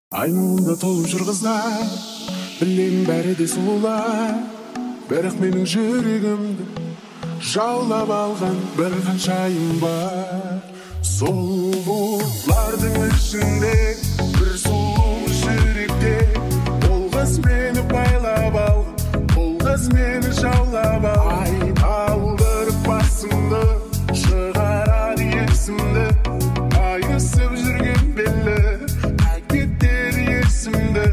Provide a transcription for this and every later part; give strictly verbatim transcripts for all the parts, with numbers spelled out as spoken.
Айналымда толып жүр қыздар, білем бәрі де сұлулар, бірақ менің жүрегімді жаулап алған бір ханшайым бар. Сұлулардың ішінде бір сұлу жүректе, ол қыз мені байлап алған, ол қыз мені жаулап алған. Айналдырып басымды, шығарады есімді, айысып жүрген белі әкетер есімді.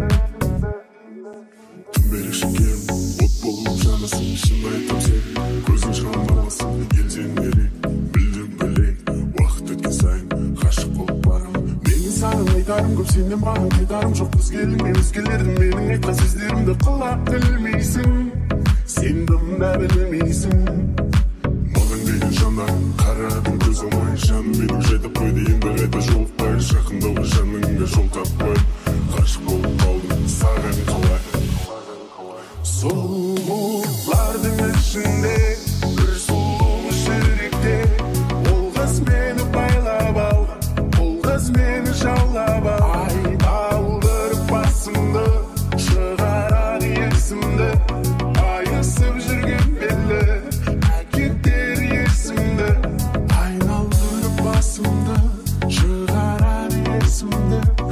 Түн берешікем, от болып жанасың, шын айтам сен, көзің шамдамасын, елден ерек, білдің білек, уақыт өткен сайын ғашық болып барам. Менің саған айтарым көп, сенен маған қайтарым жоқ. Өзгелермен өзгелердің менің айтқан сөздерімді құлақ ілмейсің, сен дымда білмейсің. Маған деген жанарың қарадың көз алмай, жаным менің жайдап қойды, енді қайта жолықпай, жақындауға жаныңа жол таппай, ғашық болып қалдым саған қалай. Сұлулардың ішінде бір сұлу жүректе, ол қыз мені байлап алған, ол қыз мені жаулап алған. Айналдырып басымды, шығарады есімді, айысып жүрген белі әкетер есімді. Айналдырып басымды, шығарады есімді,